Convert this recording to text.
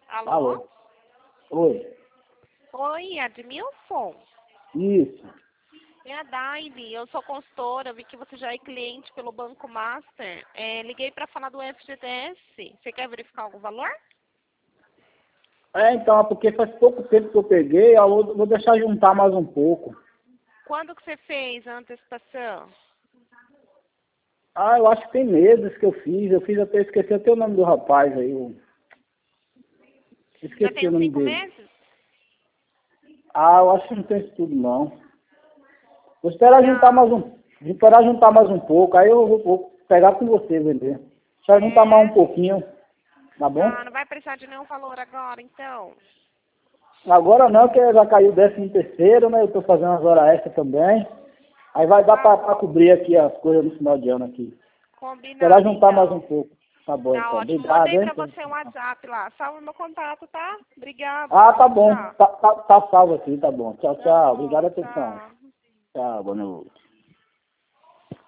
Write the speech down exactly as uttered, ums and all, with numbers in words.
Alô? Alô? Oi. Oi, Admilson? Isso. É a Daile, eu sou consultora, eu vi que você já é cliente pelo Banco Master. É, liguei para falar do F G T S. Você quer verificar algum valor? É, então, é porque faz pouco tempo que eu peguei, eu vou, vou deixar juntar mais um pouco. Quando que você fez a antecipação? Ah, eu acho que tem meses que eu fiz, eu fiz até, esqueci até o nome do rapaz aí, eu Já esqueci tem o uns nome cinco dele. meses? Ah, eu acho que não tem isso tudo não. Vou esperar juntar Não. mais um, vou esperar juntar mais um pouco, aí eu vou, vou pegar com você, vender. Deixa juntar mais um É? pouquinho, tá Ah, bom? não vai precisar de nenhum valor agora, então. Agora não, que já caiu o décimo terceiro, né? Eu tô fazendo as horas extras também. Aí vai dar Tá pra, pra bom. cobrir aqui as coisas no final de ano aqui. Esperar Combinado, juntar mais um então. pouco. Tá bom, Tá então. ótimo. Obrigado, Mandei hein? para você um WhatsApp lá. Salve meu contato, tá? Ah, Obrigada. tá Tchau, bom. tchau. Tá, tá, tá salvo aqui, tá bom. Tchau, Tá tchau. Obrigado, bom, atenção. tchau. Tchau, boa noite.